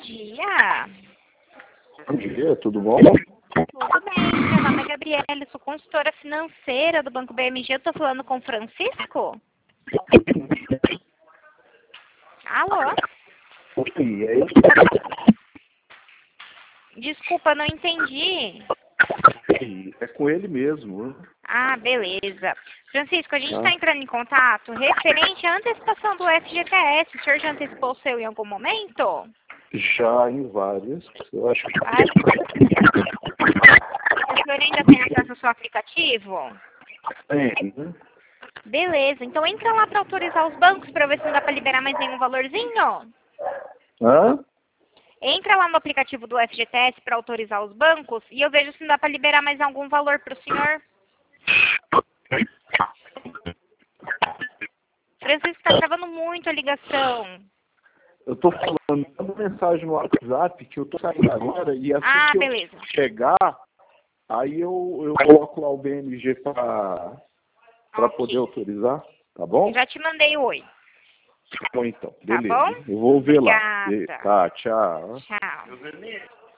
dia. Bom dia, tudo bom? Tudo bem, meu nome é Gabriela, sou consultora financeira do Banco BMG. Eu tô falando com o Francisco? Alô? E aí? Desculpa, não entendi. É com ele mesmo. Ah, beleza. Francisco, a gente está Tá. entrando em contato referente à antecipação do FGTS. O senhor já antecipou o seu em algum momento? Já em várias. Eu acho que Ah, o senhor ainda tem acesso ao seu aplicativo? tem, né? Beleza, então entra lá para autorizar os bancos para ver se não dá para liberar mais nenhum valorzinho. Hã? Entra lá no aplicativo do FGTS para autorizar os bancos e eu vejo se não dá para liberar mais algum valor para o senhor. Francisco, está travando muito a ligação. Eu tô falando, manda mensagem no WhatsApp que eu tô saindo agora e assim Ah, que beleza. eu chegar, aí eu coloco lá o BMG para poder autorizar, tá bom? Já te mandei o oi. Tá bom então, Tá beleza. bom? Eu vou ver lá. Obrigada. Tá, tchau. Tchau.